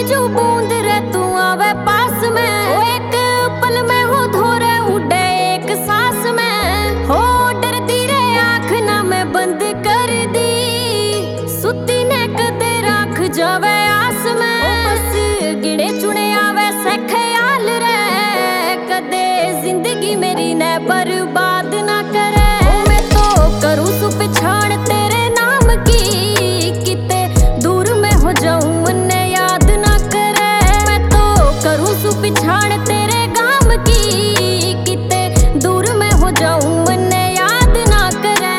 जो बूंद रे तू आवे पास में, ओ एक पल में हो धोरे उड़े एक सांस में। हो डरती रे आँख ना मैं बंद कर दी, सुती ने कदे राख जावे आस में। ओ बस गिने चुने आवे से ख्याल रे, कदे जिंदगी मेरी ने बर्बाद ना करे। ओ मैं तो करूँ सु पछाण तेरे नाम की, किते दूर में हो जाऊं मन्ने याद ना करे। मैं तो करूँ सु पछाण तेरे गाम की, किते दूर में हो जाऊं मन्ने याद ना करे।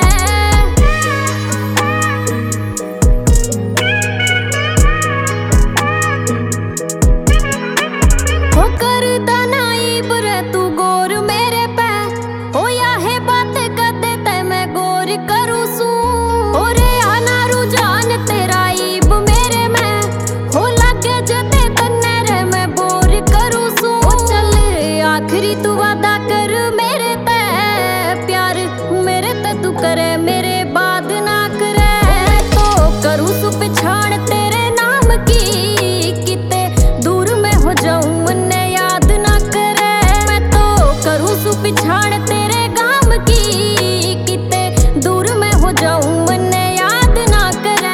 हो करदा नाइब रे तू गौर मेरे पे, हो या है बात कदे ते मैं गौर करूँ सू। और आना रुझान तेरा ईब मेरे में, हो लागे जदे तन्ने रे मैं बोर करूँ सू। ओ चल आखिरी तू वादा कर मेरे ते, प्यार मेरे ते तू करे मेरे बाद ना करे। मैं तो करूँ सु पछाण तेरे नाम की, किते दूर में हो जाऊं मन्ने याद ना करे। मैं तो करूँ सु पछाण तेरे गाम की, किते दूर में हो जाऊं मन्ने याद ना करे।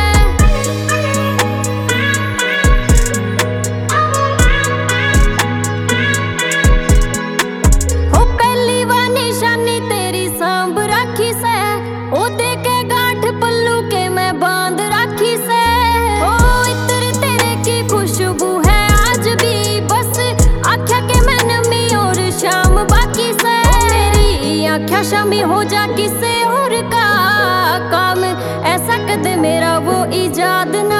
हो पहली वा निशानी तेरी सांभ राखी से, ओ दे के गांठ पल्लू के मैं बांध राखी से। ओ इत्र तेरे की खुशबू है आज भी, बस आख्या के मैं नमी और शाम बाकी से। मेरी आख्या शामी हो जा किसे और का काम, ऐसा कदे मेरा वो इजाद ना